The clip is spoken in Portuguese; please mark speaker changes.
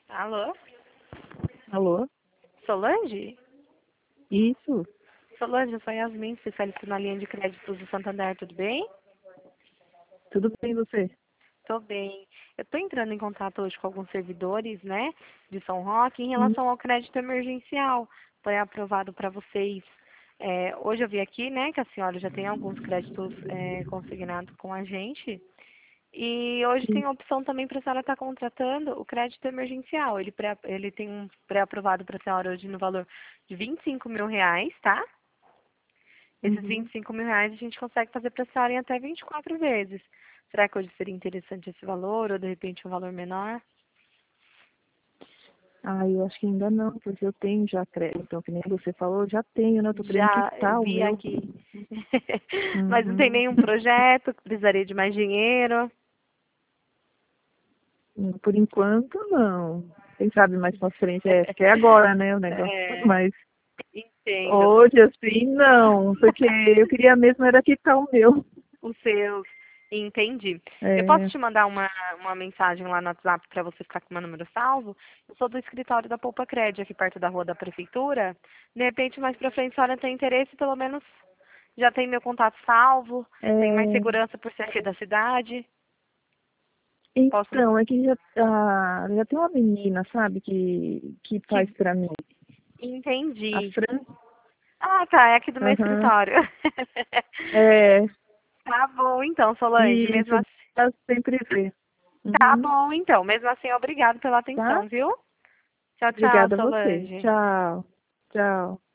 Speaker 1: Alô?
Speaker 2: Alô?
Speaker 1: Solange?
Speaker 2: Isso,
Speaker 1: Solange, eu sou Yasmin, especialista na linha de créditos do Santander, tudo bem?
Speaker 2: tudo bem você?
Speaker 1: Tô bem. Eu tô entrando em contato hoje com alguns servidores, né, de São Roque em
Speaker 2: Hum,
Speaker 1: relação ao crédito emergencial. Foi aprovado para vocês. Hoje eu vi aqui, né, que a senhora já tem alguns créditos consignados com a gente. E hoje
Speaker 2: sim.
Speaker 1: tem a opção também para a senhora estar contratando o crédito emergencial. Ele tem um pré-aprovado para a senhora hoje no valor de R$ 25.000, tá? Esses vinte
Speaker 2: Uhum.
Speaker 1: e cinco mil reais a gente consegue fazer para a senhora em até 24 vezes. Será que hoje seria interessante esse valor ou de repente um valor menor?
Speaker 2: Ah, eu acho que ainda não, porque eu tenho já crédito, então, que nem você falou, eu já tenho, né? Eu tô querendo
Speaker 1: Já
Speaker 2: quitar o
Speaker 1: vi
Speaker 2: meu.
Speaker 1: aqui. Mas não tem
Speaker 2: Uhum.
Speaker 1: nenhum projeto que precisaria de mais dinheiro?
Speaker 2: Por enquanto, não. Quem sabe mais pra frente, porque é agora, né, o negócio.
Speaker 1: É,
Speaker 2: Mas
Speaker 1: entendo.
Speaker 2: hoje, assim, não, porque eu queria mesmo era quitar o meu.
Speaker 1: Os seus. Entendi. Eu posso
Speaker 2: É,
Speaker 1: te mandar uma mensagem lá no WhatsApp para você ficar com o meu número salvo? Eu sou do escritório da Poupa Cred, aqui perto da rua da prefeitura. De repente, mais pra frente, se a senhora tem interesse, pelo menos já tem meu contato salvo, tem mais
Speaker 2: é,
Speaker 1: segurança por ser aqui da cidade. Posso.
Speaker 2: então, é que já tem uma menina, sabe, que
Speaker 1: Que
Speaker 2: faz pra mim. A
Speaker 1: entendi.
Speaker 2: Fran,
Speaker 1: Ah, tá, é aqui do meu
Speaker 2: aham,
Speaker 1: escritório.
Speaker 2: é,
Speaker 1: Tá bom, então, Solange.
Speaker 2: e
Speaker 1: Mesmo
Speaker 2: isso
Speaker 1: assim,
Speaker 2: ela sempre vê.
Speaker 1: tá
Speaker 2: Uhum.
Speaker 1: bom, então. Mesmo assim, obrigado pela
Speaker 2: Tá?
Speaker 1: atenção, viu? Tchau, tchau,
Speaker 2: Obrigada a você.
Speaker 1: Solange.
Speaker 2: Tchau. Tchau.